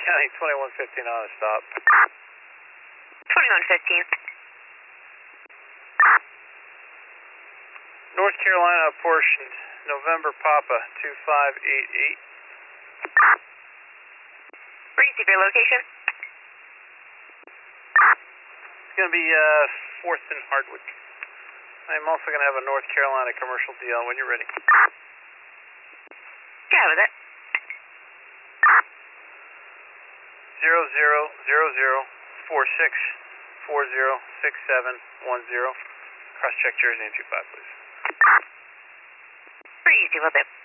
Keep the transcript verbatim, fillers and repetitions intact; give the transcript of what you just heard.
County, twenty-one fifteen on a stop. twenty-one fifteen. North Carolina apportioned, November Papa, two five eight eight. Receive your location. It's going to be uh, fourth and Hardwick. I'm also going to have a North Carolina commercial D L when you're ready. Yeah, with it. Zero zero zero zero four six four zero six seven one zero. Cross check Jersey and two five, please. Pretty easy with it.